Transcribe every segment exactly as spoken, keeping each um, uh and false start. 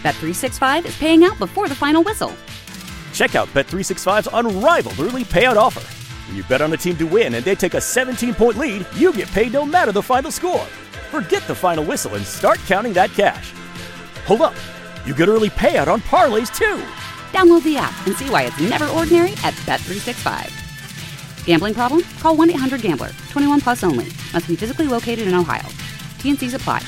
Bet three sixty-five is paying out before the final whistle. Check out Bet three sixty-five's unrivaled early payout offer. When you bet on a team to win and they take a seventeen-point lead, you get paid no matter the final score. Forget the final whistle and start counting that cash. Hold up. You get early payout on parlays, too. Download the app and see why it's never ordinary at Bet three sixty-five. Gambling problem? Call one eight hundred gambler. twenty-one plus only. Must be physically located in Ohio. T N Cs apply.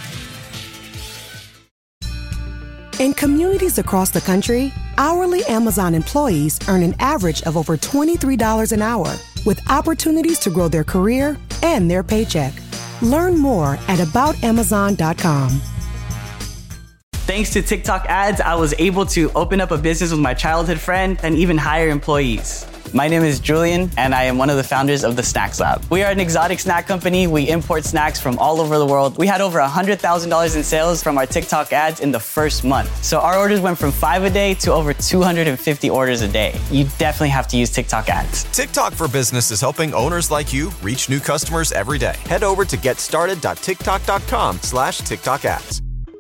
In communities across the country, hourly Amazon employees earn an average of over twenty-three dollars an hour, with opportunities to grow their career and their paycheck. Learn more at about amazon dot com. Thanks to TikTok ads, I was able to open up a business with my childhood friend and even hire employees. My name is Julian, and I am one of the founders of the Snacks Lab. We are an exotic snack company. We import snacks from all over the world. We had over one hundred thousand dollars in sales from our TikTok ads in the first month. So our orders went from five a day to over two hundred fifty orders a day. You definitely have to use TikTok ads. TikTok for Business is helping owners like you reach new customers every day. Head over to getstarted.tiktok.com slash TikTok ads.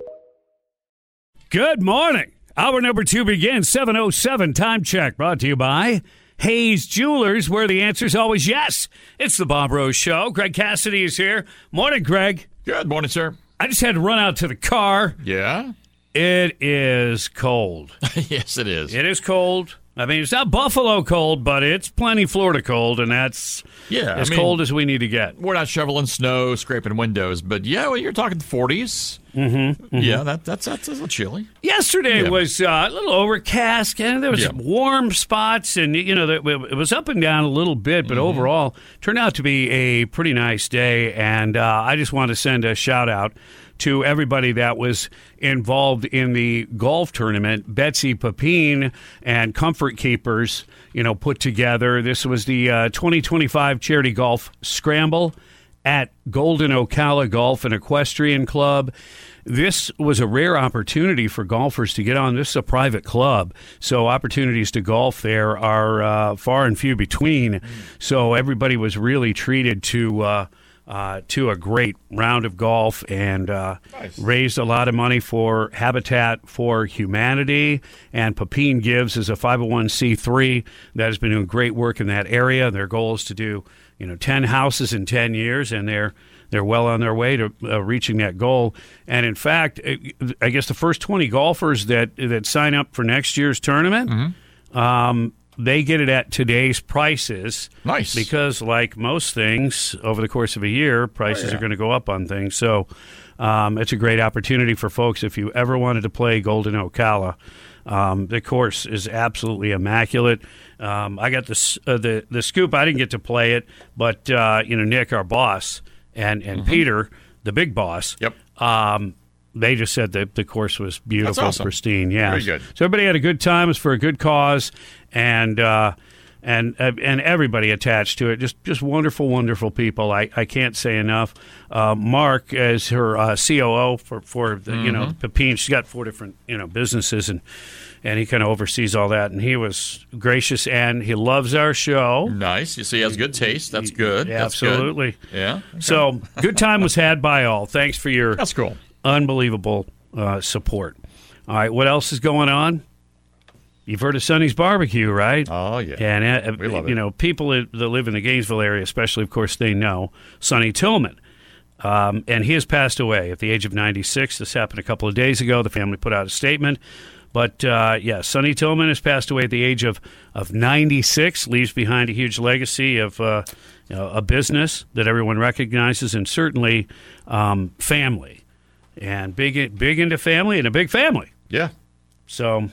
Good morning. Hour number two begins, seven oh seven time check, brought to you by Hayes Jewelers, where the answer is always yes. It's the Bob Rose Show. Greg Cassidy is here. Morning, Greg. Good morning, sir. I just had to run out to the car. Yeah? It is cold. Yes, it is. It is cold. I mean, it's not Buffalo cold, but it's plenty Florida cold, and that's yeah, as I mean, cold as we need to get. We're not shoveling snow, scraping windows, but yeah, well, you're talking forties. Mm-hmm, mm-hmm. Yeah, that, that's that's a little chilly. Yesterday yeah. was uh, a little overcast, and there was yeah. some warm spots, and you know, it was up and down a little bit, but mm-hmm. overall turned out to be a pretty nice day. And uh, I just want to send a shout out to everybody that was involved in the golf tournament. Betsy Pepin and Comfort Keepers, you know, put together. This was the uh, twenty twenty-five Charity Golf Scramble at Golden Ocala Golf and Equestrian Club. This was a rare opportunity for golfers to get on. This is a private club, so opportunities to golf there are uh, far and few between. So everybody was really treated to uh, uh, to a great round of golf and uh, nice. Raised a lot of money for Habitat for Humanity. And Pepin Gives is a five oh one c three that has been doing great work in that area. Their goal is to do, you know, ten houses in ten years, and they're They're well on their way to uh, reaching that goal. And in fact, I guess the first twenty golfers that that sign up for next year's tournament, mm-hmm. um, they get it at today's prices. Nice. Because like most things, over the course of a year, prices oh, yeah. are going to go up on things. So um, it's a great opportunity for folks if you ever wanted to play Golden Ocala. Um, the course is absolutely immaculate. Um, I got the, uh, the, the scoop. I didn't get to play it, but uh, you know, Nick, our boss, and and mm-hmm. Peter, the big boss, yep. um, they just said that the course was beautiful, That's awesome. pristine. Yeah, very good. So everybody had a good time. It was for a good cause, and uh, and uh, and everybody attached to it. Just just wonderful, wonderful people. I, I can't say enough. Uh, Mark, as her uh, C O O for for the, mm-hmm. you know Pepin, she's got four different you know businesses and. And he kind of oversees all that, and he was gracious, and he loves our show. Nice. You see, he has good taste. That's good. Yeah, That's absolutely. Good. Yeah. Okay. So, good time was had by all. Thanks for your That's cool. unbelievable uh, support. All right, what else is going on? You've heard of Sonny's Barbecue, right? Oh, yeah. And, uh, we love it. You know, people that live in the Gainesville area, especially, of course, they know Sonny Tillman. Um, and he has passed away at the age of ninety-six. This happened a couple of days ago. The family put out a statement. But, uh, yeah, Sonny Tillman has passed away at the age of, of ninety-six, leaves behind a huge legacy of uh, you know, a business that everyone recognizes, and certainly um, family. And big big into family, and a big family. Yeah. So,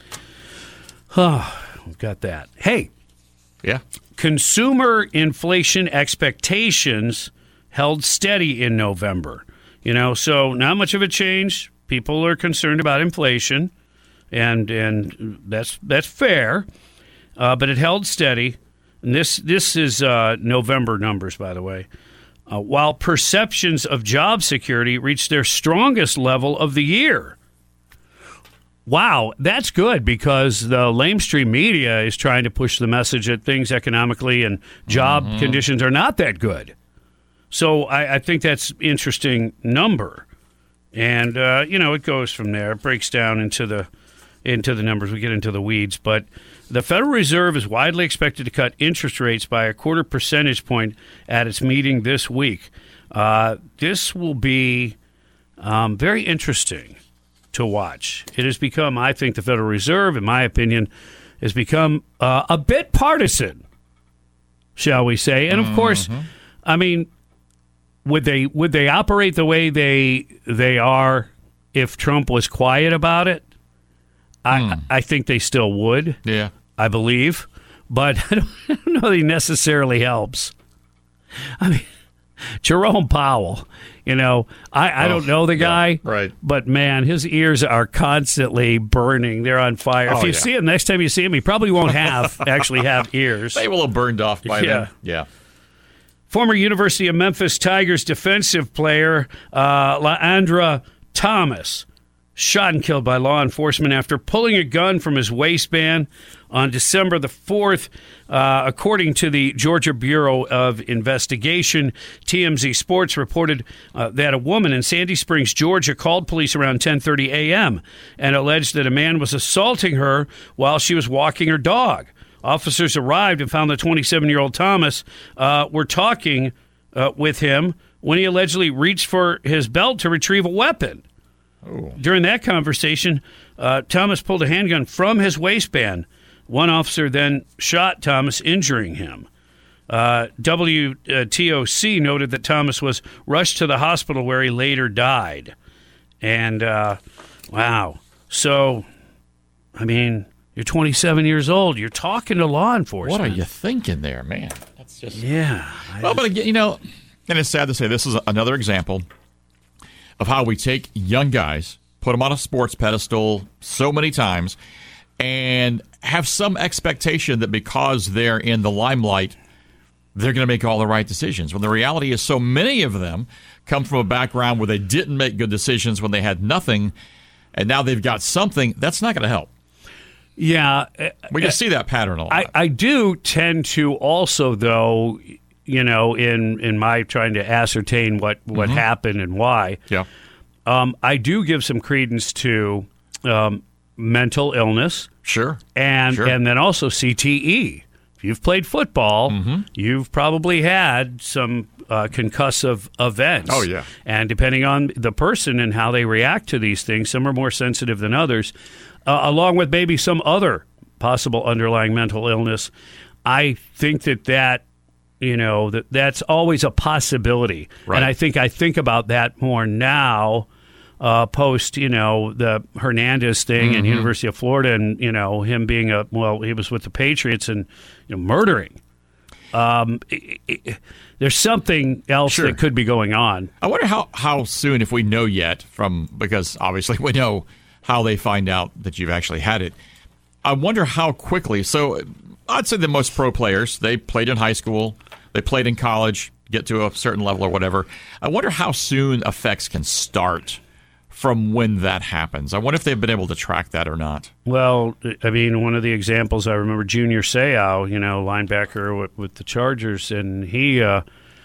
oh, we've got that. Hey. Yeah. Consumer inflation expectations held steady in November. You know, so not much of a change. People are concerned about inflation. And and that's that's fair, uh, but it held steady. And this this is uh, November numbers, by the way. Uh, while perceptions of job security reached their strongest level of the year. Wow, that's good, because the lamestream media is trying to push the message that things economically and job mm-hmm. conditions are not that good. So I, I think that's an interesting number. And, uh, you know, it goes from there. It breaks down into the into the numbers. We get into the weeds. But the Federal Reserve is widely expected to cut interest rates by a quarter percentage point at its meeting this week. Uh, this will be um, very interesting to watch. It has become, I think, the Federal Reserve, in my opinion, has become uh, a bit partisan, shall we say. And, of mm-hmm. course, I mean, would they would they operate the way they they are if Trump was quiet about it? I mm. I think they still would. Yeah. I believe. But I don't, I don't know that he necessarily helps. I mean, Jerome Powell, you know, I, I oh, don't know the guy. Yeah, right. But, man, his ears are constantly burning. They're on fire. Oh, if you yeah. see him, next time you see him, he probably won't have actually have ears. They will have burned off by yeah. then. Yeah. Former University of Memphis Tigers defensive player uh, Laandra Thomas shot and killed by law enforcement after pulling a gun from his waistband on December the fourth. Uh, according to the Georgia Bureau of Investigation, T M Z Sports reported uh, that a woman in Sandy Springs, Georgia, called police around ten thirty a.m. and alleged that a man was assaulting her while she was walking her dog. Officers arrived and found the twenty-seven-year-old Thomas uh, were talking uh, with him when he allegedly reached for his belt to retrieve a weapon. Oh. During that conversation, uh, Thomas pulled a handgun from his waistband. One officer then shot Thomas, injuring him. Uh, W T O C noted that Thomas was rushed to the hospital where he later died. And, uh, wow. So, I mean, you're twenty-seven years old. You're talking to law enforcement. What are you thinking there, man? That's just... Yeah. Well, but again, you know, and it's sad to say this is another example of how we take young guys, put them on a sports pedestal so many times, and have some expectation that because they're in the limelight, they're going to make all the right decisions. When the reality is so many of them come from a background where they didn't make good decisions when they had nothing, and now they've got something. That's not going to help. Yeah. We can see that pattern a lot. I, I do tend to also, though, you know, in, in my trying to ascertain what, what mm-hmm. happened and why, yeah. um, I do give some credence to um, mental illness. Sure. And, sure. and then also C T E. If you've played football, mm-hmm. you've probably had some uh, concussive events. Oh, yeah. And depending on the person and how they react to these things, some are more sensitive than others. Uh, along with maybe some other possible underlying mental illness, I think that that, you know, that that's always a possibility. Right. And I think I think about that more now, uh, post, you know, the Hernandez thing mm-hmm. and University of Florida and, you know, him being a, well, he was with the Patriots and, you know, murdering. Um, it, it, there's something else sure. that could be going on. I wonder how, how soon, if we know yet, from because obviously we know how they find out that you've actually had it. I wonder how quickly. So I'd say the most pro players, they played in high school, they played in college, get to a certain level or whatever. I wonder how soon effects can start from when that happens. I wonder if they've been able to track that or not. Well, I mean, one of the examples I remember, Junior Seau, you know, linebacker with, with the Chargers, and he, uh,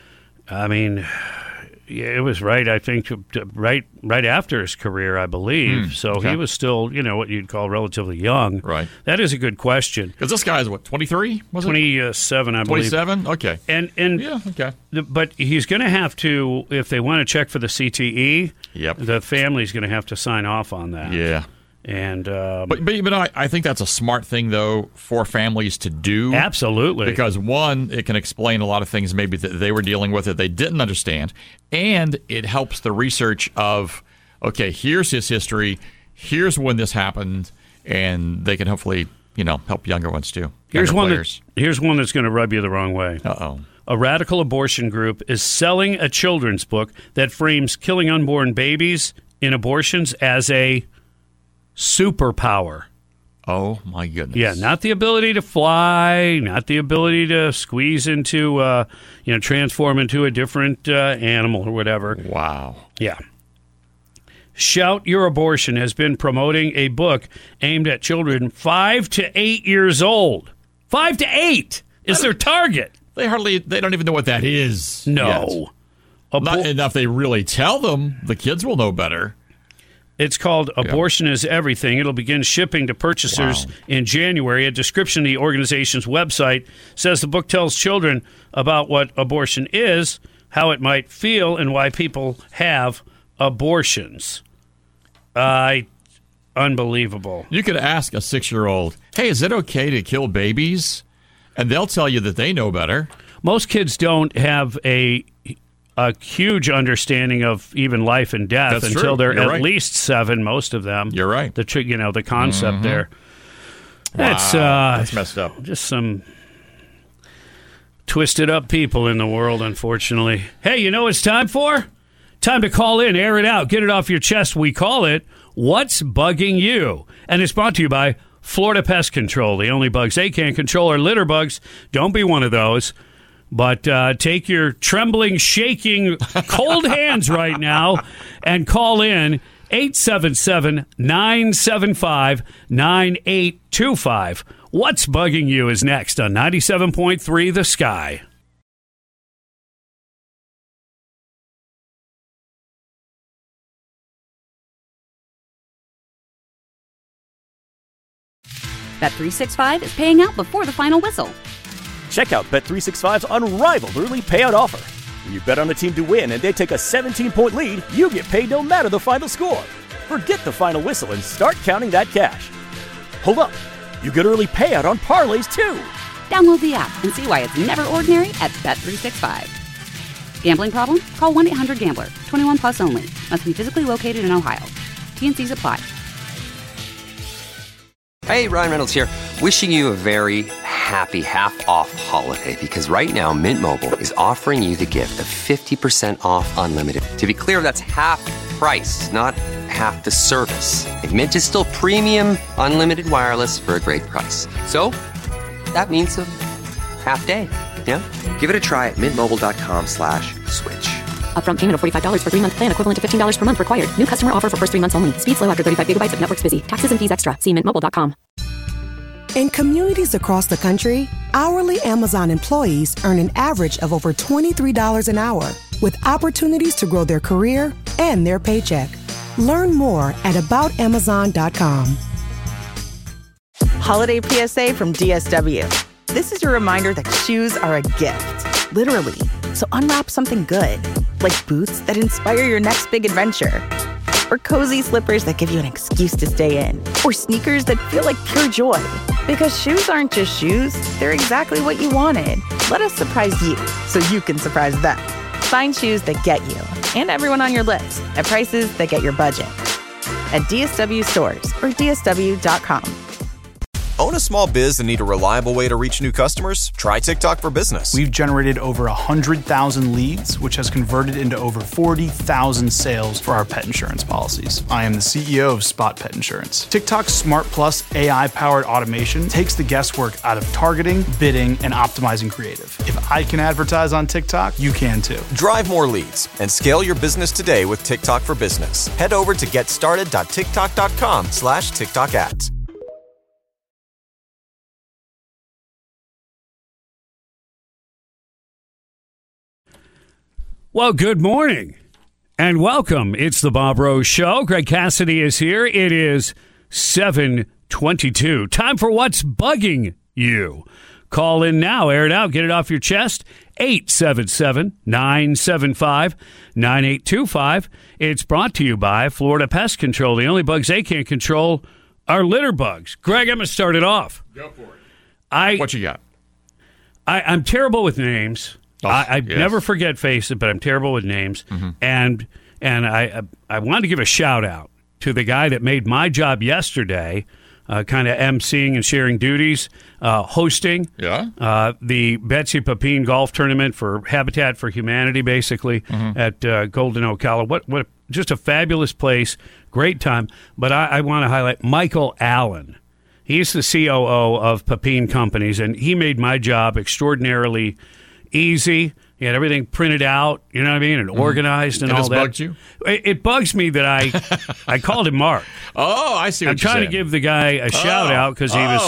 I mean... Yeah, it was right, I think, right right after his career, I believe. Mm, so okay. he was still, you know, what you'd call relatively young. Right. That is a good question. Because this guy is, what, twenty-three? Was it? twenty-seven, I believe. twenty-seven? Okay. And, and yeah, okay. The, but he's going to have to, if they want to check for the C T E, yep. the family's going to have to sign off on that. Yeah. And um, but but, but I, I think that's a smart thing, though, for families to do. Absolutely. Because, one, it can explain a lot of things maybe that they were dealing with that they didn't understand, and it helps the research of, okay, here's his history, here's when this happened, and they can hopefully, you know, help younger ones, too. Here's one, that, here's one that's going to rub you the wrong way. Uh-oh. A radical abortion group is selling a children's book that frames killing unborn babies in abortions as a superpower. Oh, my goodness. Yeah, not the ability to fly, not the ability to squeeze into, uh, you know, transform into a different uh, animal or whatever. Wow. Yeah. Shout Your Abortion has been promoting a book aimed at children five to eight years old. Five to eight is their target. They hardly, they don't even know what that is. No. Yet. Abor- Not enough they really tell them. The kids will know better. It's called Abortion is Everything. It'll begin shipping to purchasers Wow. in January. A description of the organization's website says the book tells children about what abortion is, how it might feel, and why people have abortions. Uh, unbelievable. You could ask a six-year-old, hey, is it okay to kill babies? And they'll tell you that they know better. Most kids don't have a a huge understanding of even life and death That's until true. they're You're at right. least seven. Most of them. You're right. The tr- you know the concept Mhm. there. Wow, It's uh, that's messed up. Just some twisted up people in the world, unfortunately. Hey, you know what it's time for? Time to call in, air it out, get it off your chest. We call it What's Bugging You? And it's brought to you by Florida Pest Control. The only bugs they can't control are litter bugs. Don't be one of those. But uh, take your trembling, shaking, cold hands right now and call in eight seven seven, nine seven five, nine eight two five. What's Bugging You is next on ninety-seven point three The Sky. Bet three sixty-five is paying out before the final whistle. Check out Bet three sixty-five's unrivaled early payout offer. When you bet on a team to win and they take a seventeen-point lead, you get paid no matter the final score. Forget the final whistle and start counting that cash. Hold up. You get early payout on parlays, too. Download the app and see why it's never ordinary at Bet three sixty-five. Gambling problem? Call one eight hundred gambler. twenty-one plus only. Must be physically located in Ohio. T N Cs apply. Hey, Ryan Reynolds here. Wishing you a very happy half-off holiday because right now Mint Mobile is offering you the gift of fifty percent off unlimited. To be clear, that's half price, not half the service. Like, Mint is still premium unlimited wireless for a great price. So that means a half day. Yeah? Give it a try at mintmobile.com slash switch. Upfront payment of forty-five dollars for three-month plan equivalent to fifteen dollars per month required. New customer offer for first three months only. Speed slow after thirty-five gigabytes if network's busy. Taxes and fees extra. See mint mobile dot com. In communities across the country, hourly Amazon employees earn an average of over twenty-three dollars an hour, with opportunities to grow their career and their paycheck. Learn more at about amazon dot com. Holiday P S A from D S W. This is your reminder that shoes are a gift, literally. So unwrap something good, like boots that inspire your next big adventure, or cozy slippers that give you an excuse to stay in, or sneakers that feel like pure joy. Because shoes aren't just shoes, they're exactly what you wanted. Let us surprise you so you can surprise them. Find shoes that get you and everyone on your list at prices that get your budget. At D S W stores or D S W dot com. Own a small biz and need a reliable way to reach new customers? Try TikTok for Business. We've generated over one hundred thousand leads, which has converted into over forty thousand sales for our pet insurance policies. I am the C E O of Spot Pet Insurance. TikTok's Smart Plus A I-powered automation takes the guesswork out of targeting, bidding, and optimizing creative. If I can advertise on TikTok, you can too. Drive more leads and scale your business today with TikTok for Business. Head over to getstarted.tiktok.com slash TikTok ads. Well, good morning and welcome. It's the Bob Rose Show. Greg Cassidy is here. It is seven twenty-two. Time for What's Bugging You. Call in now. Air it out. Get it off your chest. eight seven seven, nine seven five, nine eight two five. It's brought to you by Florida Pest Control. The only bugs they can't control are litter bugs. Greg, I'm going to start it off. Go for it. I, what you got? I, I'm terrible with names. Oh, I, I yes. never forget faces, but I'm terrible with names. Mm-hmm. And and I I wanted to give a shout out to the guy that made my job yesterday, uh, kind of emceeing and sharing duties, uh, hosting Yeah. uh, the Betsy Papine Golf Tournament for Habitat for Humanity, basically Mm-hmm. at uh, Golden Ocala. What what just a fabulous place, great time. But I, I want to highlight Michael Allen. He's the C O O of Papine Companies, and he made my job extraordinarily easy. He had everything printed out, you know what I mean, and organized and It all just that. bugged you? It, it bugs me that I I called him Mark. Oh, I see what I'm you're trying saying. to give the guy a shout out because he Oh. was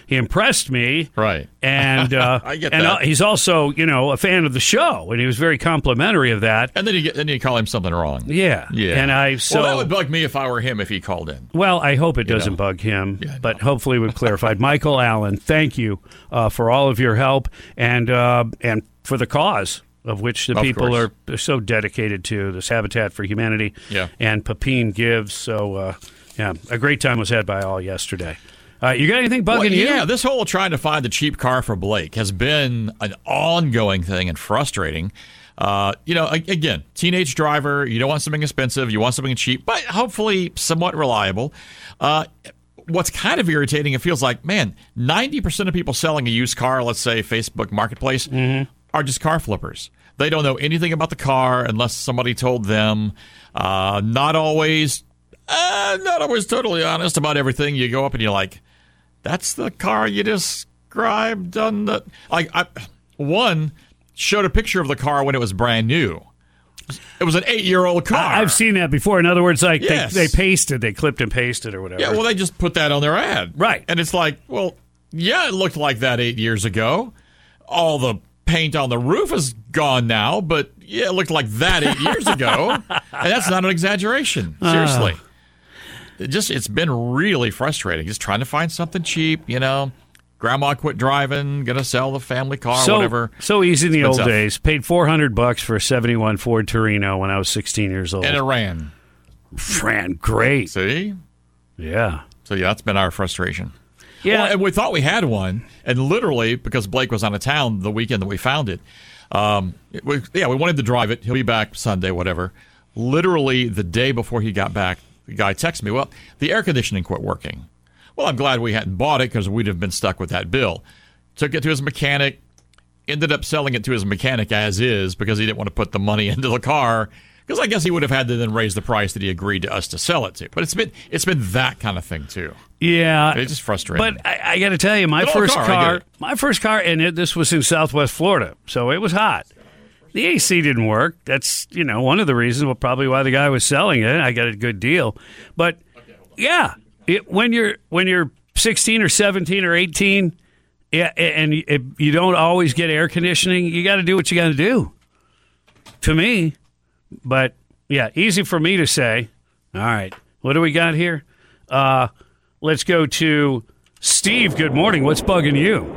he impressed me. Right. And uh, I get and that. uh, he's also, you know, a fan of the show, and he was very complimentary of that. And then you get, then you call him something wrong. Yeah. Yeah. And I so well, that would bug me if I were him if he called in. Well, I hope it You doesn't know. bug him, Yeah, but hopefully we've clarified. Michael Allen, thank you uh, for all of your help and uh, and for the cause of which the Of people course. are, are so dedicated to, this Habitat for Humanity. Yeah. And Pepin Gives. So, uh, yeah, a great time was had by all yesterday. Uh, you got anything bugging Well, you? yeah, this whole trying to find the cheap car for Blake has been an ongoing thing and frustrating. Uh, you know, a- again, teenage driver, you don't want something expensive, you want something cheap, but hopefully somewhat reliable. Uh, what's kind of irritating, it feels like, man, ninety percent of people selling a used car, let's say Facebook Marketplace, Mm-hmm. are just car flippers. They don't know anything about the car unless somebody told them. Uh, not always, uh, not always totally honest about everything. You go up and you're like, that's the car you described on the... Like, I, one showed a picture of the car when it was brand new. It was an eight-year-old car. I- I've seen that before. In other words, like Yes. they, they pasted, they clipped and pasted or whatever. Yeah, well, they just put that on their ad. Right. And it's like, well, yeah, it looked like that eight years ago. All the paint on the roof is gone now, but yeah, it looked like that eight years ago. And that's not an exaggeration. Seriously. It just, it's been really frustrating. Just trying to find something cheap, you know. Grandma quit driving, gonna sell the family car, so, whatever. So easy in the It's been old tough. days. Paid four hundred bucks for a seventy-one Ford Torino when I was sixteen years old. And it ran. Ran great. See? Yeah. So yeah, that's been our frustration. Yeah. Well, and we thought we had one, and literally, because Blake was out of town the weekend that we found it, um, it we, yeah, we wanted to drive it. He'll be back Sunday, whatever. Literally, the day before he got back, the guy texted me, well, the air conditioning quit working. Well, I'm glad we hadn't bought it because we'd have been stuck with that bill. Took it to his mechanic, ended up selling it to his mechanic as is because he didn't want to put the money into the car. Because I guess he would have had to then raise the price that he agreed to us to sell it to. But it's been it's been that kind of thing too. Yeah, It's just frustrating. But I, I got to tell you, my Good old first car, I car, get it. my first car, and it, this was in Southwest Florida, so it was hot. The A C didn't work. That's you know one of the reasons, well, probably why the guy was selling it. I got a good deal, but yeah, it, when you're when you're sixteen or seventeen or eighteen, yeah, and it, you don't always get air conditioning, you got to do what you got to do. To me, but yeah, easy for me to say. All right, what do we got here? Uh, let's go to Steve. Good morning. What's bugging you?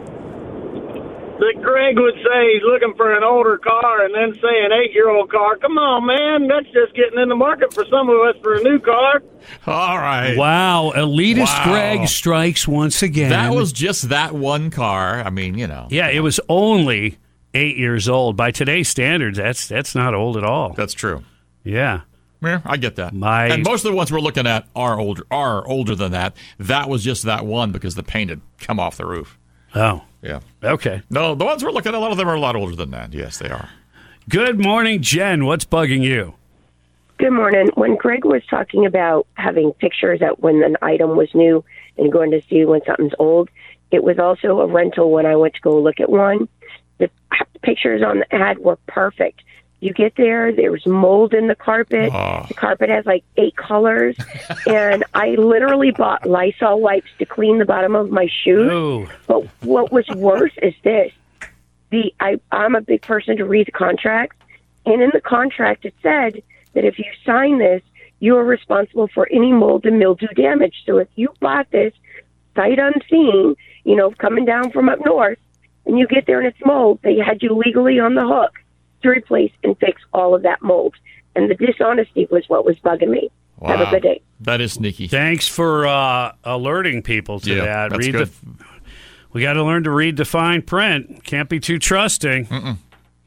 That Greg would say he's looking for an older car and then say an eight-year-old car. Come on, man. That's just getting in the market for some of us for a new car. All right. Wow, elitist Wow. Greg strikes once again. That was just that one car. I mean, you know. yeah, it was only eight years old. By today's standards, that's that's not old at all. That's true. Yeah. Yeah, I get that. My- and most of the ones we're looking at are older are older than that. That was just that one because the paint had come off the roof. Oh. Yeah. Okay. No, the ones we're looking at, a lot of them are a lot older than that. Yes, they are. Good morning, Jen. What's bugging you? Good morning. When Greg was talking about having pictures at when an item was new and going to see when something's old, it was also a rental when I went to go look at one. The pictures on the ad were perfect. You get there, there's mold in the carpet. Oh. The carpet has like eight colors. And I literally bought Lysol wipes to clean the bottom of my shoes. Oh. But what was worse is this. The I, I'm a big person to read the contract. And in the contract, it said that if you sign this, you are responsible for any mold and mildew damage. So if you bought this sight unseen, you know, coming down from up north, and you get there and it's mold, they had you legally on the hook to replace and fix all of that mold. And the dishonesty was what was bugging me. Wow. Have a good day. That is sneaky. Thanks for uh, alerting people to Yeah, that. that's read good. the. We got to learn to read the fine print. Can't be too trusting. Mm-mm.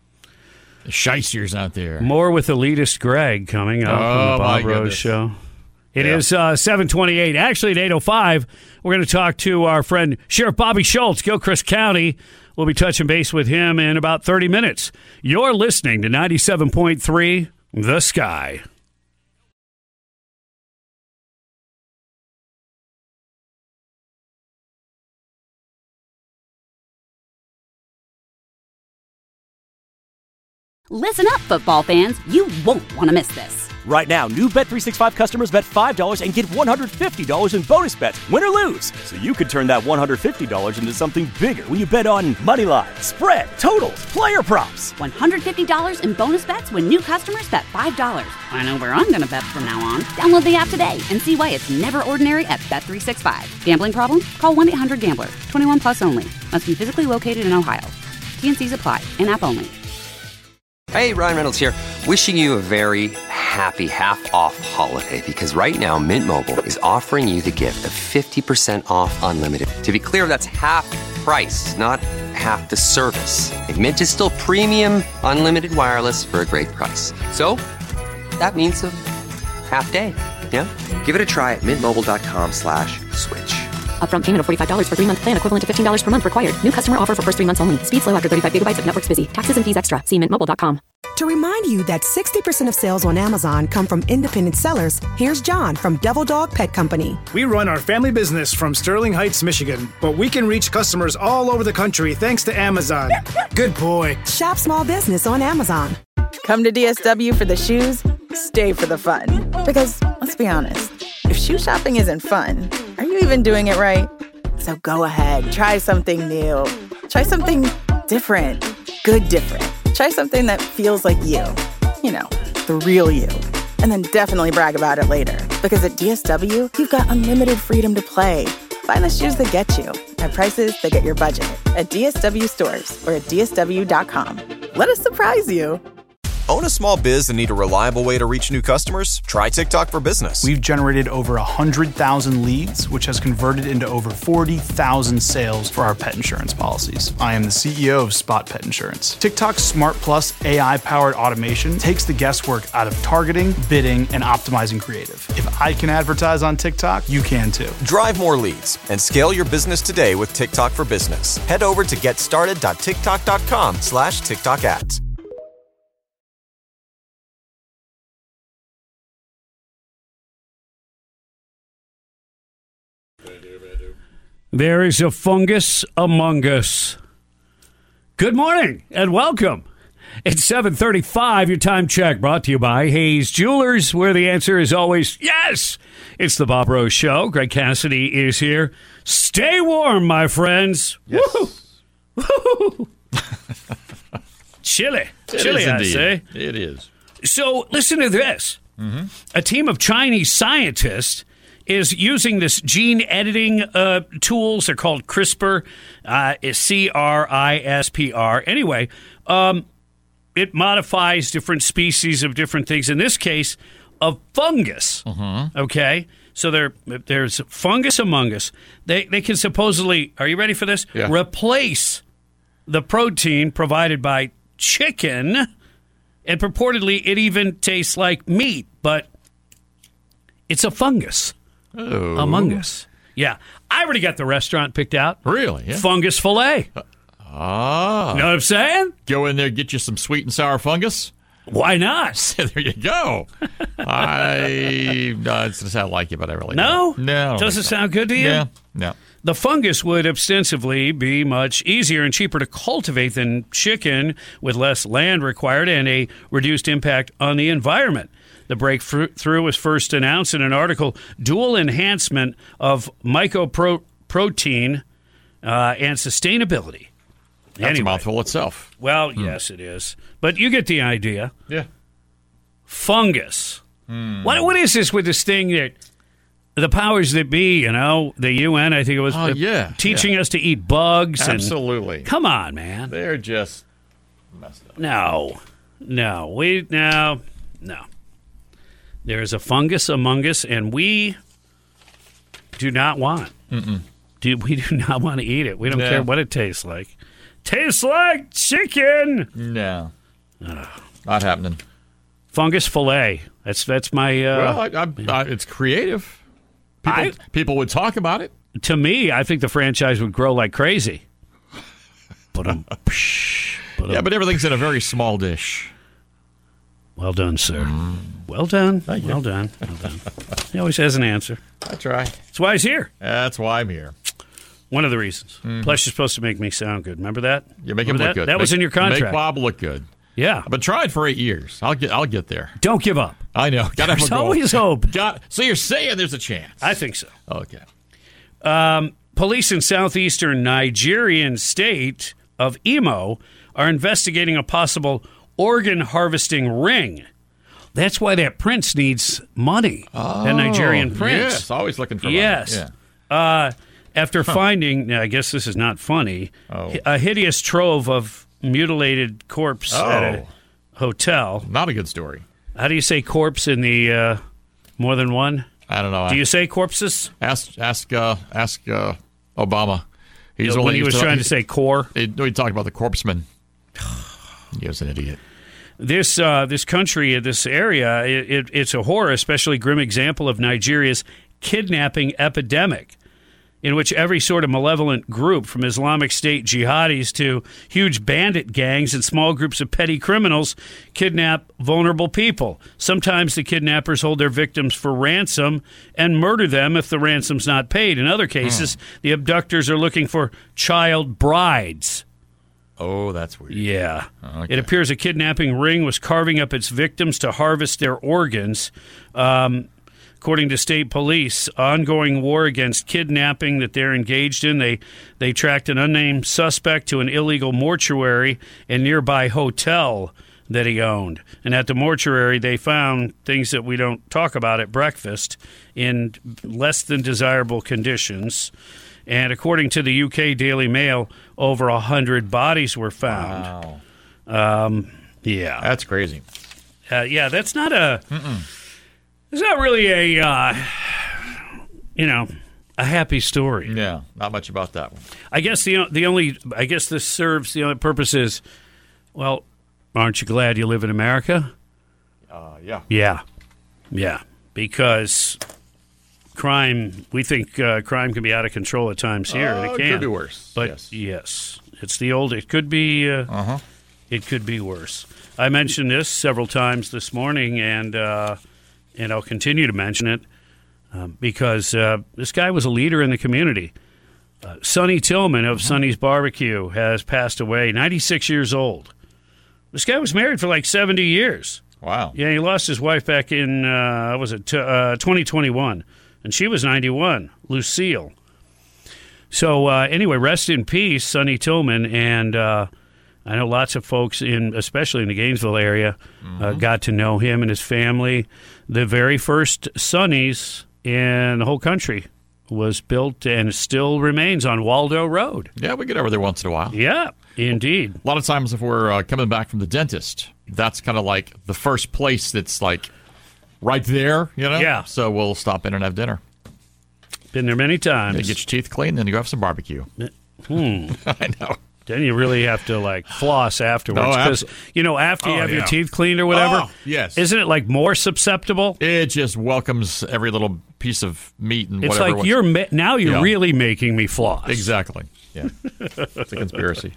The shysters out there. More with elitist Greg coming up Oh, on the Bob my Rose goodness. Show. It Yeah. is uh, seven twenty-eight. Actually, at eight oh five, we're going to talk to our friend Sheriff Bobby Schultz, Gilchrist County. We'll be touching base with him in about thirty minutes. You're listening to ninety-seven point three The Sky. Listen up, football fans. You won't want to miss this. Right now, new Bet three sixty-five customers bet five dollars and get one hundred fifty dollars in bonus bets, win or lose. So you could turn that one hundred fifty dollars into something bigger when you bet on money line, spread, totals, player props. one hundred fifty dollars in bonus bets when new customers bet five dollars. I know where I'm going to bet from now on. Download the app today and see why it's never ordinary at Bet three sixty-five. Gambling problem? Call one eight hundred gambler. twenty-one plus only. Must be physically located in Ohio. T N Cs apply. In-app only. Hey, Ryan Reynolds here, wishing you a very happy half-off holiday because right now Mint Mobile is offering you the gift of fifty percent off unlimited. To be clear, that's half price, not half the service. And Mint is still premium unlimited wireless for a great price. So, that means a half day, yeah? Give it a try at mintmobile.com slash switch. Upfront payment of forty-five dollars for three-month plan equivalent to fifteen dollars per month required. New customer offer for first three months only. Speed slow after thirty-five gigabytes if network's busy. Taxes and fees extra. See mint mobile dot com. To remind you that sixty percent of sales on Amazon come from independent sellers, here's John from Devil Dog Pet Company. We run our family business from Sterling Heights, Michigan, but we can reach customers all over the country thanks to Amazon. Good boy. Shop small business on Amazon. Come to D S W for the shoes, stay for the fun. Because, let's be honest, if shoe shopping isn't fun, are you even doing it right? So go ahead, try something new. Try something different. Good different. Try something that feels like you. You know, the real you. And then definitely brag about it later. Because at D S W, you've got unlimited freedom to play. Find the shoes that get you at prices that get your budget at D S W stores or at D S W dot com. Let us surprise you. Own a small biz and need a reliable way to reach new customers? Try TikTok for Business. We've generated over one hundred thousand leads, which has converted into over forty thousand sales for our pet insurance policies. I am the C E O of Spot Pet Insurance. TikTok's Smart Plus A I-powered automation takes the guesswork out of targeting, bidding, and optimizing creative. If I can advertise on TikTok, you can too. Drive more leads and scale your business today with TikTok for Business. Head over to getstarted.tiktok.com slash TikTok ads. There is a fungus among us. Good morning and welcome. It's seven thirty-five, your time check brought to you by Hayes Jewelers, where the answer is always yes. It's the Bob Rose Show. Greg Cassidy is here. Stay warm, my friends. Yes. Woo! Woo! Chilly. It Chilly, is I indeed. say. It is. So listen to this. Mm-hmm. A team of Chinese scientists is using this gene editing uh, tools. They're called CRISPR, uh, C R I S P R. Anyway, um, it modifies different species of different things. In this case, of fungus. Mm-hmm. Okay? So there, there's fungus among us. They, they can supposedly, are you ready for this? Yeah. Replace the protein provided by chicken, and purportedly it even tastes like meat, but it's a fungus. Oh. Among us. Yeah. I already got the restaurant picked out. Really? Yeah. Fungus Filet. Ah. You know what I'm saying? Go in there, get you some sweet and sour fungus. Why not? There you go. I no, it's just sound like you, but I really no? don't. No. Doesn't sound good to you? Yeah. No. The fungus would ostensibly be much easier and cheaper to cultivate than chicken, with less land required and a reduced impact on the environment. The breakthrough was first announced in an article, Dual Enhancement of Mycoprotein uh, and Sustainability. That's anyway, a mouthful itself. Well, hmm. yes, it is. But you get the idea. Yeah. Fungus. Hmm. What What is this with this thing that the powers that be, you know, the U N, I think it was, oh, yeah, teaching yeah. us to eat bugs? Absolutely. And, come on, man. They're just messed up. No. No. We, no. No. There is a fungus among us, and we do not want. Mm-mm. Do, we do not want to eat it. We don't No. care what it tastes like. Tastes like chicken. No. Ugh. Not happening. Fungus fillet. That's that's my. Uh, well, I, I, I, it's creative. People, I, people would talk about it. To me, I think the franchise would grow like crazy. Ba-dum, psh, ba-dum. Yeah, but everything's in a very small dish. Well done, sir. Mm. Well done. Thank you. Well done. Well done. He always has an answer. That's right. That's why he's here. That's why I'm here. One of the reasons. Mm-hmm. Plus, you're supposed to make me sound good. Remember that? You make Remember him look that? good. That make, was in your contract. Make Bob look good. Yeah. I've been trying for eight years. I'll get I'll get there. Don't give up. I know. Gotta have There's a goal. always hope. Got, so you're saying there's a chance? I think so. Okay. Um, police in southeastern Nigerian state of Imo are investigating a possible organ harvesting ring. That's why that prince needs money. Oh, that Nigerian prince. Yes, always looking for yes. money. Yeah. Uh, after Huh. finding, now, I guess this is not funny, Oh. a hideous trove of mutilated corpse at a Oh. hotel. Not a good story. How do you say corpse in the uh, more than one? I don't know. Do you say corpses? Ask ask uh, ask uh, Obama. Yeah, when he was trying to say core. He, he talked about the corpseman. He was an idiot. This uh, this country, this area, it, it, it's a horror, especially grim example of Nigeria's kidnapping epidemic, in which every sort of malevolent group, from Islamic State jihadis to huge bandit gangs and small groups of petty criminals, kidnap vulnerable people. Sometimes the kidnappers hold their victims for ransom and murder them if the ransom's not paid. In other cases, Hmm. the abductors are looking for child brides. Oh, that's weird. Yeah. Okay. It appears a kidnapping ring was carving up its victims to harvest their organs. Um, according to state police, ongoing war against kidnapping that they're engaged in, they, they tracked an unnamed suspect to an illegal mortuary and nearby hotel that he owned. And at the mortuary, they found things that we don't talk about at breakfast in less than desirable conditions. And according to the U K Daily Mail, over one hundred bodies were found. Wow. Um, yeah. That's crazy. Uh, yeah, that's not a... Mm-mm. It's not really a, uh, you know, a happy story. Yeah, not much about that one. I guess the the only... I guess this serves... The only purpose is, well, aren't you glad you live in America? Uh, yeah. Yeah. Yeah. Because... crime, we think uh, crime can be out of control at times here, and Uh, it it can. could be worse, But yes. yes, it's the old. It could be. Uh, Uh-huh. It could be worse. I mentioned this several times this morning, and uh, and I'll continue to mention it uh, because uh, this guy was a leader in the community. Uh, Sonny Tillman of Sonny's Barbecue has passed away, ninety-six years old. This guy was married for like seventy years. Wow. Yeah, he lost his wife back in uh, was it t- uh, twenty twenty-one. And she was ninety-one, Lucille. So uh, anyway, rest in peace, Sonny Tillman. And uh, I know lots of folks, in, especially in the Gainesville area, Mm-hmm. uh, got to know him and his family. The very first Sonny's in the whole country was built and still remains on Waldo Road. Yeah, we get over there once in a while. Yeah, indeed. A lot of times if we're uh, coming back from the dentist, that's kind of like the first place that's like right there, you know? Yeah. So we'll stop in and have dinner. Been there many times. You get your teeth clean, then you go have some barbecue. Hmm. I know. Then you really have to, like, floss afterwards. No, Because, abso- you know, after you Oh, have your yeah. teeth cleaned or whatever, Oh, yes. isn't it, like, more susceptible? It just welcomes every little piece of meat and It's whatever. like wants- you're ma- now you're Yeah. really making me floss. Exactly. Yeah. It's a conspiracy.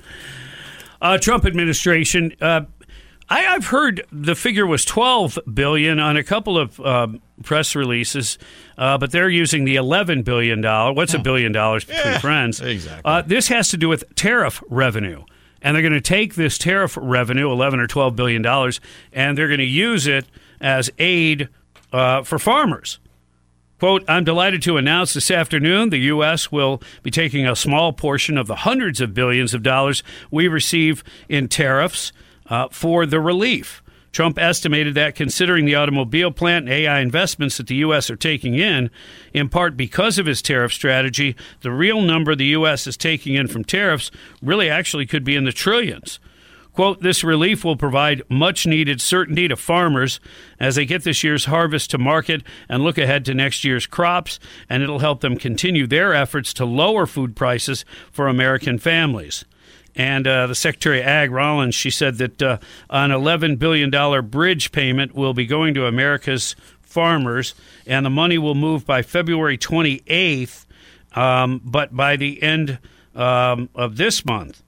Uh, Trump administration. Uh, I, I've heard the figure was twelve billion dollars on a couple of um, press releases, uh, but they're using the eleven billion dollars. What's a billion dollars between Yeah, friends? exactly. Uh, this has to do with tariff revenue. And they're going to take this tariff revenue, eleven or twelve billion dollars, and they're going to use it as aid uh, for farmers. Quote, I'm delighted to announce this afternoon the U S will be taking a small portion of the hundreds of billions of dollars we receive in tariffs uh, for the relief. Trump estimated that considering the automobile plant and A I investments that the U S are taking in, in part because of his tariff strategy, the real number the U S is taking in from tariffs really actually could be in the trillions. Quote, this relief will provide much-needed certainty to farmers as they get this year's harvest to market and look ahead to next year's crops, and it'll help them continue their efforts to lower food prices for American families. And uh, the Secretary of Ag, Rollins, she said that uh, an eleven billion dollars bridge payment will be going to America's farmers, and the money will move by February twenty-eighth, um, but by the end um, of this month.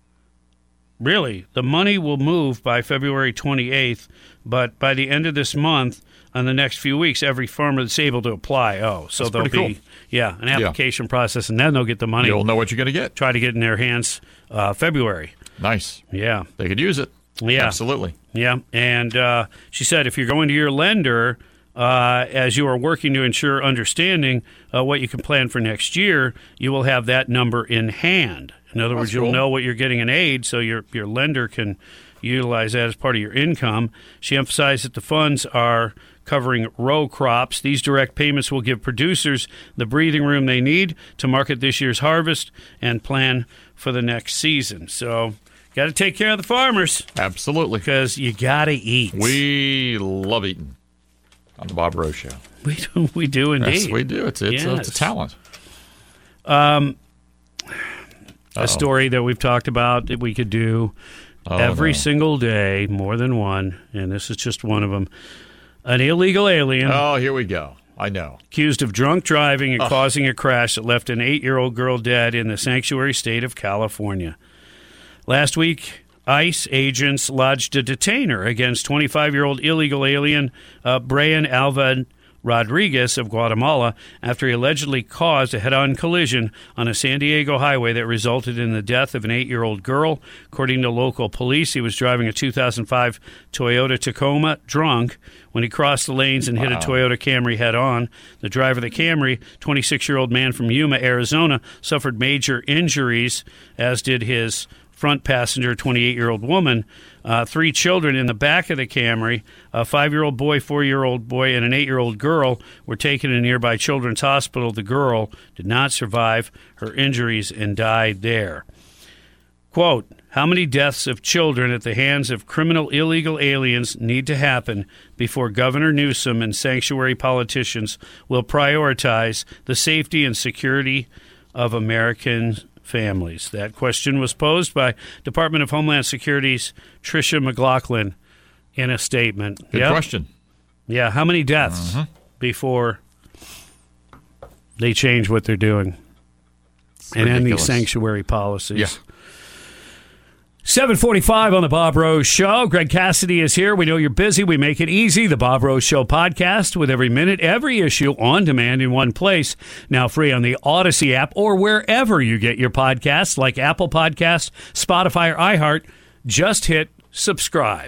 Really, the money will move by February twenty-eighth, but by the end of this month, on the next few weeks, every farmer that's able to apply. Oh, so That's there'll be, pretty cool. yeah, an application process, and then they'll get the money. You'll know what you're going to get. Try to get in their hands uh, February. Nice. Yeah. They could use it. Yeah. Absolutely. Yeah. And uh, she said if you're going to your lender uh, as you are working to ensure understanding uh, what you can plan for next year, you will have that number in hand. In other That's words, you'll cool. know what you're getting in aid, so your your lender can utilize that as part of your income. She emphasized that the funds are covering row crops. These direct payments will give producers the breathing room they need to market this year's harvest and plan for the next season. So, got to take care of the farmers. Absolutely. Because you got to eat. We love eating on the Bob Rose Show. We do, we do indeed. Yes, we do. It's, it's, Yes. a, it's a talent. Um, Uh-oh. a story that we've talked about that we could do Oh, every no. single day, more than one, and this is just one of them. An illegal alien. Oh, here we go. I know. Accused of drunk driving and Ugh. causing a crash that left an eight-year-old girl dead in the sanctuary state of California. Last week, ICE agents lodged a detainer against twenty-five-year-old illegal alien uh, Brian Alva Rodriguez of Guatemala after he allegedly caused a head-on collision on a San Diego highway that resulted in the death of an eight-year-old girl. According to local police, he was driving a two thousand five Toyota Tacoma drunk when he crossed the lanes and hit a Wow. Toyota Camry head-on. The driver of the Camry, twenty-six-year-old man from Yuma, Arizona, suffered major injuries, as did his front passenger, twenty-eight-year-old woman. Uh, three children in the back of the Camry, a five-year-old boy, four-year-old boy, and an eight-year-old girl were taken to nearby Children's Hospital. The girl did not survive her injuries and died there. Quote, how many deaths of children at the hands of criminal illegal aliens need to happen before Governor Newsom and sanctuary politicians will prioritize the safety and security of American families? That question was posed by Department of Homeland Security's Tricia McLaughlin in a statement. Good Yep. question. Yeah, how many deaths Mhm. before they change what they're doing and end these ridiculous. sanctuary policies? Yeah. seven forty-five on the Bob Rose Show. Greg Cassidy is here. We know you're busy. We make it easy. The Bob Rose Show podcast with every minute, every issue on demand in one place. Now free on the Odyssey app or wherever you get your podcasts like Apple Podcasts, Spotify, or iHeart. Just hit subscribe.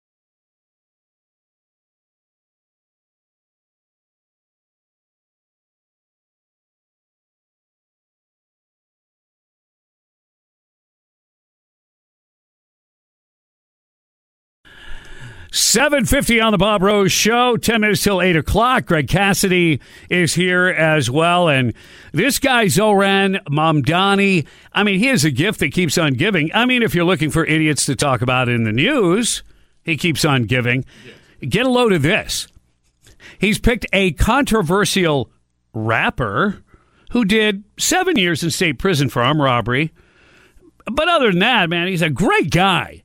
seven fifty on the Bob Rose Show, ten minutes till eight o'clock. Greg Cassidy is here as well. And this guy, Zoran Mamdani, I mean, he has a gift that keeps on giving. I mean, if you're looking for idiots to talk about in the news, he keeps on giving. Get a load of this. He's picked a controversial rapper who did seven years in state prison for armed robbery. But other than that, man, he's a great guy.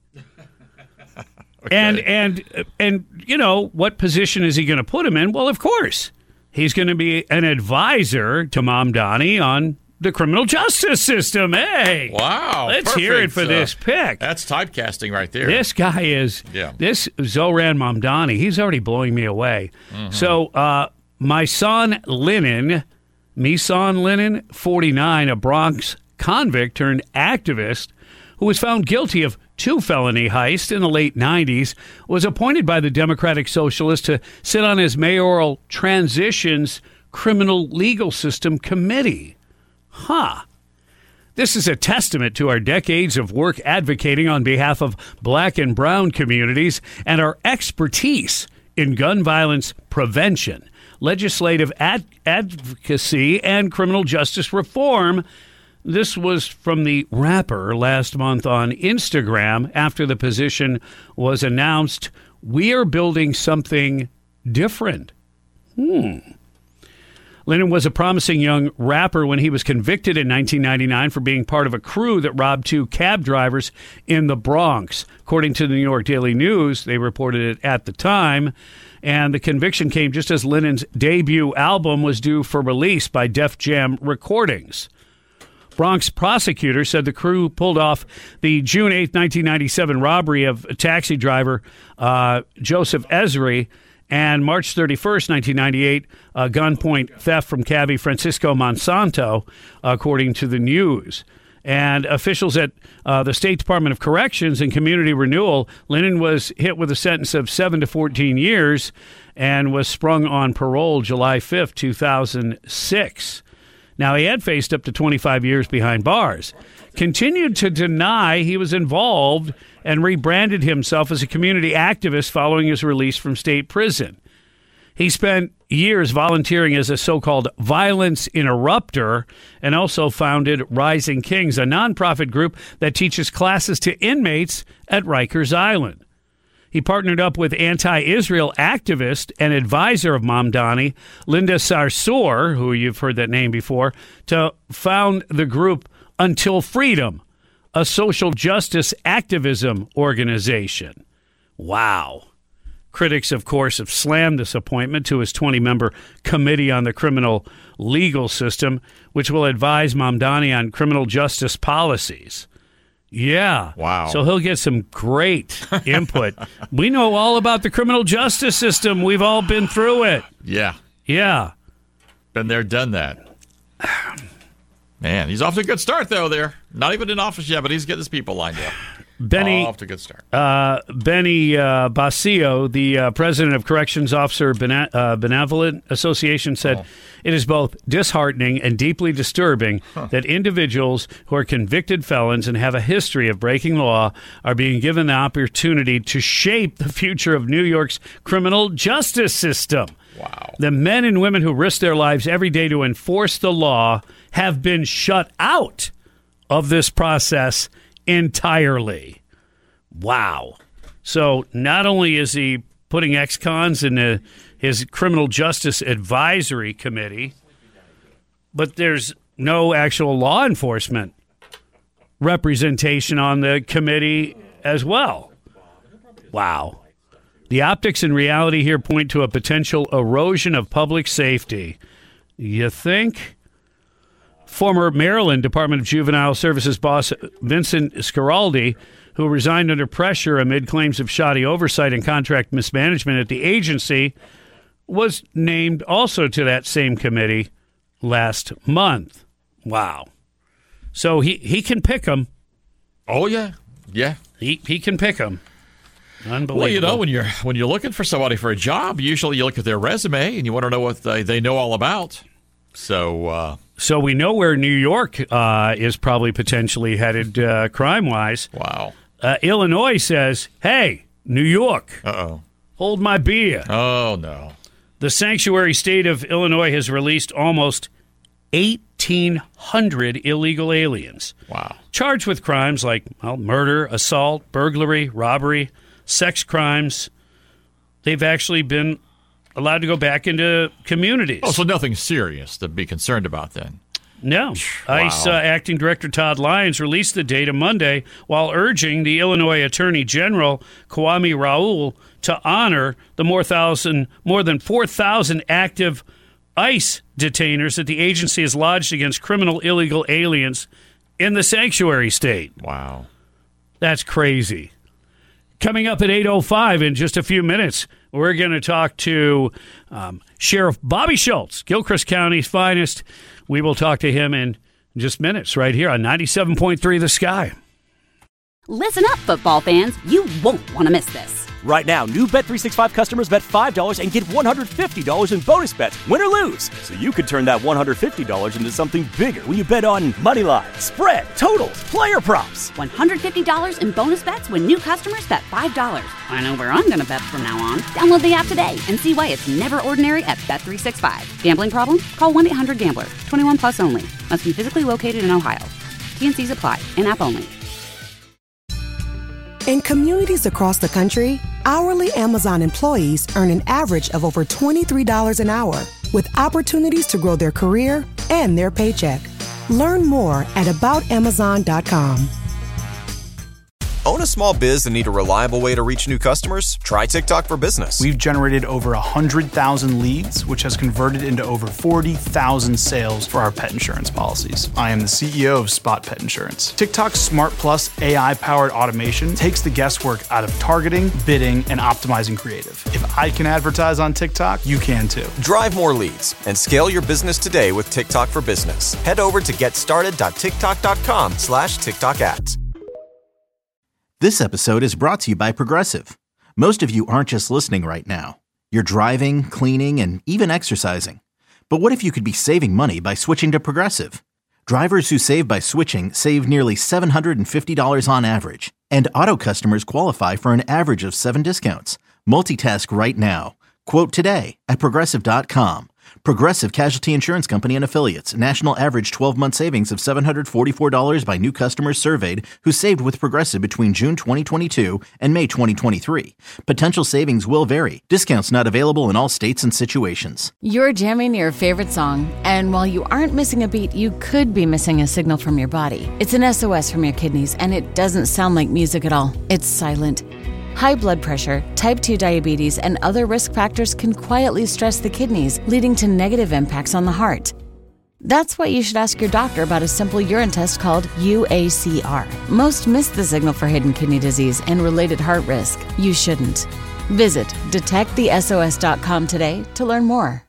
Okay. And, and, and you know, what position is he going to put him in? Well, of course, he's going to be an advisor to Mamdani on the criminal justice system. Hey. Wow. Let's perfect. hear it for Uh, this pick. That's typecasting right there. This guy is, Yeah. this Zoran Mamdani, he's already blowing me away. Mhm. So, uh, my son Lennon, Misan Lennon, forty-nine, a Bronx convict turned activist who was found guilty of two felony heists in the late nineties, was appointed by the Democratic Socialist to sit on his mayoral transitions criminal legal system committee. Huh. This is a testament to our decades of work advocating on behalf of black and brown communities and our expertise in gun violence prevention, legislative ad- advocacy, and criminal justice reform. This was from the rapper last month on Instagram after the position was announced. We are building something different. Hmm. Lennon was a promising young rapper when he was convicted in nineteen ninety-nine for being part of a crew that robbed two cab drivers in the Bronx. According to the New York Daily News, they reported it at the time. And the conviction came just as Lennon's debut album was due for release by Def Jam Recordings. Bronx prosecutors said the crew pulled off the June eighth, nineteen ninety-seven robbery of taxi driver uh, Joseph Esri and March thirty-first, nineteen ninety-eight, a gunpoint theft from cabbie Francisco Monsanto, according to the news. And officials at uh, the State Department of Corrections and Community Renewal, Lennon was hit with a sentence of seven to fourteen years and was sprung on parole July fifth, two thousand six. Now, he had faced up to twenty-five years behind bars, continued to deny he was involved, and rebranded himself as a community activist following his release from state prison. He spent years volunteering as a so-called violence interrupter and also founded Rising Kings, a nonprofit group that teaches classes to inmates at Rikers Island. He partnered up with anti-Israel activist and advisor of Mamdani, Linda Sarsour, who you've heard that name before, to found the group Until Freedom, a social justice activism organization. Wow. Critics, of course, have slammed this appointment to his twenty-member Committee on the Criminal Legal System, which will advise Mamdani on criminal justice policies. Yeah. Wow. So he'll get some great input. We know all about the criminal justice system. We've all been through it. Yeah. Yeah. Been there, done that. Man, he's off to a good start, though, there. Not even in office yet, but he's getting his people lined up. Benny, off to a good start. Uh, Benny uh, Basio, the uh, president of Corrections Officer Bene- uh, Benevolent Association, said, oh. It is both disheartening and deeply disturbing huh. that individuals who are convicted felons and have a history of breaking law are being given the opportunity to shape the future of New York's criminal justice system. Wow. The men and women who risk their lives every day to enforce the law have been shut out of this process entirely. Wow. So not only is he putting ex-cons in the, his criminal justice advisory committee, but there's no actual law enforcement representation on the committee as well. Wow. The optics and reality here point to a potential erosion of public safety. You think? Former Maryland Department of Juvenile Services boss Vincent Schiraldi, who resigned under pressure amid claims of shoddy oversight and contract mismanagement at the agency, was named also to that same committee last month. Wow. So he, he can pick them. Oh, yeah. Yeah. He he can pick them. Unbelievable. Well, you know, when you're, when you're looking for somebody for a job, usually you look at their resume and you want to know what they, they know all about. So... Uh, So we know where New York uh, is probably potentially headed uh, crime-wise. Wow. Uh, Illinois says, hey, New York, Uh-oh. hold my beer. Oh, no. The sanctuary state of Illinois has released almost eighteen hundred illegal aliens. Wow. Charged with crimes like well, murder, assault, burglary, robbery, sex crimes. They've actually been allowed to go back into communities. Oh, so nothing serious to be concerned about then? No. Wow. ICE uh, Acting Director Todd Lyons released the data Monday while urging the Illinois Attorney General Kwame Raoul to honor the more, thousand, more than four thousand active ICE detainers that the agency has lodged against criminal illegal aliens in the sanctuary state. Wow. That's crazy. Coming up at eight oh five in just a few minutes, we're going to talk to um, Sheriff Bobby Schultz, Gilchrist County's finest. We will talk to him in just minutes right here on ninety-seven point three The Sky. Listen up, football fans. You won't want to miss this. Right now, new Bet three sixty-five customers bet five dollars and get one hundred fifty dollars in bonus bets, win or lose. So you could turn that one hundred fifty dollars into something bigger when you bet on money line, spread, totals, player props. one hundred fifty dollars in bonus bets when new customers bet five dollars. I know where I'm going to bet from now on. Download the app today and see why it's never ordinary at Bet three sixty-five. Gambling problem? Call one eight hundred gambler. twenty-one plus only. Must be physically located in Ohio. T and C's apply. In-app only. In communities across the country, hourly Amazon employees earn an average of over twenty-three dollars an hour, with opportunities to grow their career and their paycheck. Learn more at about amazon dot com. Own a small biz and need a reliable way to reach new customers? Try TikTok for Business. We've generated over one hundred thousand leads, which has converted into over forty thousand sales for our pet insurance policies. I am the C E O of Spot Pet Insurance. TikTok's Smart Plus A I-powered automation takes the guesswork out of targeting, bidding, and optimizing creative. If I can advertise on TikTok, you can too. Drive more leads and scale your business today with TikTok for Business. Head over to getstarted.tiktok.com slash TikTok ads. This episode is brought to you by Progressive. Most of you aren't just listening right now. You're driving, cleaning, and even exercising. But what if you could be saving money by switching to Progressive? Drivers who save by switching save nearly seven hundred fifty dollars on average. And auto customers qualify for an average of seven discounts. Multitask right now. Quote today at Progressive dot com. Progressive Casualty Insurance Company and Affiliates. National average twelve-month savings of seven hundred forty-four dollars by new customers surveyed who saved with Progressive between June twenty twenty-two and May twenty twenty-three. Potential savings will vary. Discounts not available in all states and situations. You're jamming your favorite song, and while you aren't missing a beat, you could be missing a signal from your body. It's an S O S from your kidneys, and it doesn't sound like music at all. It's silent. High blood pressure, type two diabetes, and other risk factors can quietly stress the kidneys, leading to negative impacts on the heart. That's why you should ask your doctor about a simple urine test called U A C R. Most miss the signal for hidden kidney disease and related heart risk. You shouldn't. Visit detect the S O S dot com today to learn more.